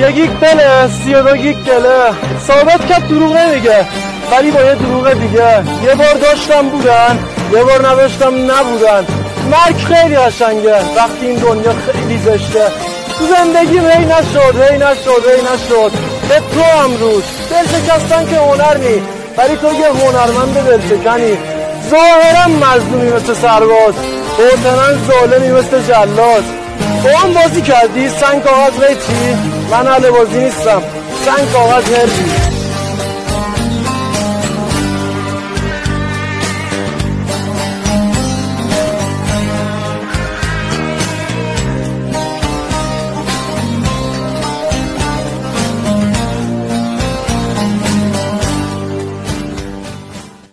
گیگ دله 32 گیگ دله ثابت کرد دروغ نمیگه ولی با یه دروغ دیگه. یه بار داشتم بودن یه بار نداشتم نبودن. مرگ خیلی قشنگه وقتی این دنیا خیلی زشته. تو زندگیم هی نشد به تو امروز دل شکستن که هنر نی ولی تو یه هنرمند دلشکنی. ظاهرا مظلومی مثل سرباز باطنا ظالمی مثل جلاد. با هم بازی کردی سنگ کاغذ ریچی من اهل بازی نیستم سنگ کاغذ هربی.